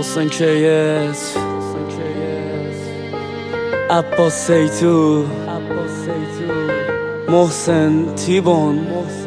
حسین کیس، عباس سیتو، محسن تیبون.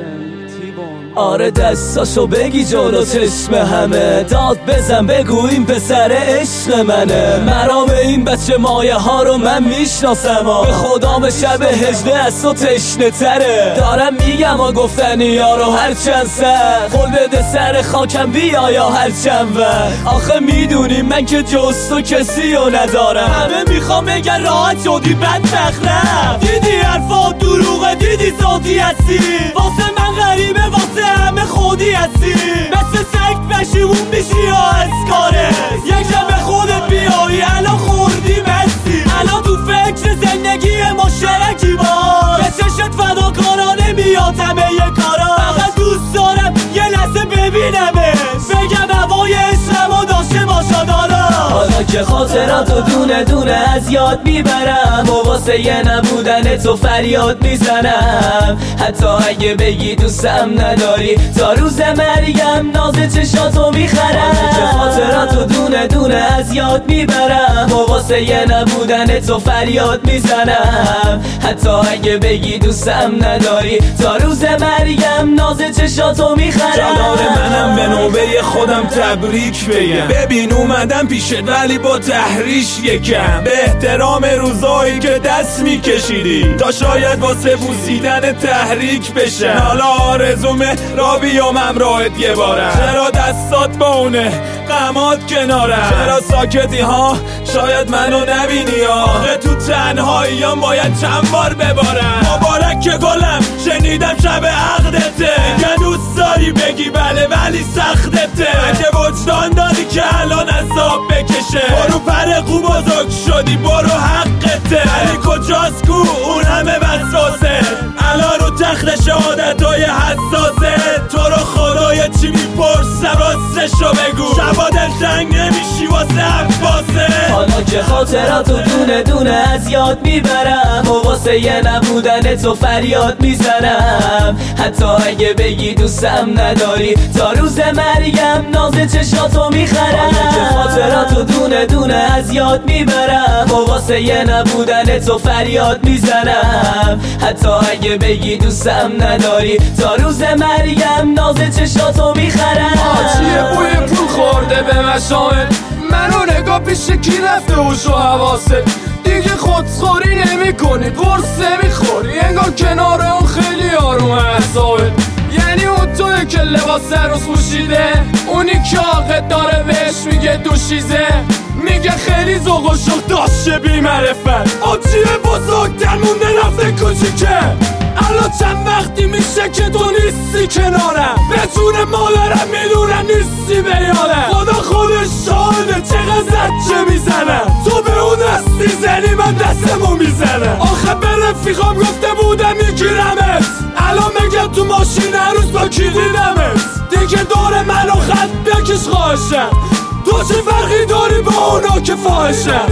آره دستاشو بگی جلو چشم همه، داد بزن بگو این پسر عشق منه. مرام این بچه مایه ها رو من میشناسم، به خدا به شب هجده از تو تشنه تره. دارم میگم و گفتنی یارو هرچند سر، قول بده سر خاکم بیا یا هرچند وقت. آخه میدونی من که جز تو کسی رو ندارم، همه میخوام بگن راحت شدی بدبخت رفت. دیدی حرفات دروغه، دیدی ذاتی هستی، واسه من غریبه واسه همه خودی هستی. مثل سگ پشیمون میشی یا از کارت، یک شب به خودت بیایی الان خوردی مستی. الان تو فکر زندگی مشترکی باش، به چشت فداکارانه میاد همه یه کارا. فقط دوست دارم یه لحظه ببینمش، بگم هوای عشقمو داشته باشا دادا. حالا که خاطراتو دونه دونه از یاد میبرم، و واسه یه نبودن تو فریاد میزنم. حتی اگه بگی دوستم نداری، تا روز مرگم ناز چشاتو میخرم. حالا که خاطراتو دونه دونه از یاد میبرم، و واسه یه نبودن تو فریاد میزنم. حتی اگه بگی دوستم نداری، تا روز مرگم ناز چشاتو میخرم. جانان منم به نوبه خودم تبریک بگم، ببین اومدم پیشت ولی با تحریش یکم. به احترام روزایی که دست میکشیدی، تا شاید واسه بوسیدن تحریک بشم. حالا آرزومه را بیام همراهت یه بارم، چرا دستات با اونه غمات کنارم؟ چرا ساکتی ها شاید منو نبینی؟ آخه تو تنهاییام باید چند بار ببارم. مبارک که گلم شنیدم شب عقدته، که دوست داری بگی بله ولی سختته. اگه وجدان داری که الان عذاب بکشه، برو پرقو بزرگ شدی برو حقته. ولی کجاست کو اون همه وسوسه، الان رو تخت شهادتای حساسه. تو رو خدای چی میپرسم راستشو بگو، شبا دلتنگ نمیشی واسه عباسه؟ حالا که خاطراتو دونه دونه از یاد میبرم، و واسه یه نبودن تو فریاد میزنم. حتی اگه بگی دوستم نداری، تا روز مرگم ناز چشاتو میخرم. حالا که خاطراتو دونه دونه از یاد میبرم، و واسه یه نبودن تو فریاد میزنم. حتی اگه بگی دوستم نداری، تا روز مرگم ناز چشاتو میخرم. آجیه بوی پول خورده به مشامل، منو نگاه پیش کی رفته هوش و حواست. دیگه خودخوری نمی کنی، قرص نمیخوری، انگار کنار اون خیلی آروم اعصابت. یعنی اون توی که لباس عروس پوشیده، اونی که عاقد داره بهش میگه دوشیزه. میگه خیلی ذوق و شوق داشته بی معرفت، آجیه بزرگتر مونده رفته کوچیکه. الان چند وقتی میشه که تو نیستی کنارم، به جون مادرم میدونم نیستی به یادم. خدا خودش شاهده چقدر زجه میزنم، تو به اون دست میزنی من دستمو میزنم. آخه به رفیقام گفته بودم میگیرمت، الان میگم تو ماشین هنوز با کی دیدمت. دیگه دور منو خط بکش خواهشم، تو چه فرقی داری با اونا که فاحشم؟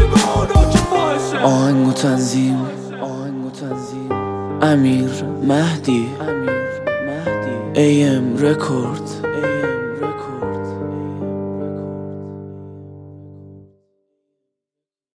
آهنگ و تنظیم امیر مهدی AM رکورد.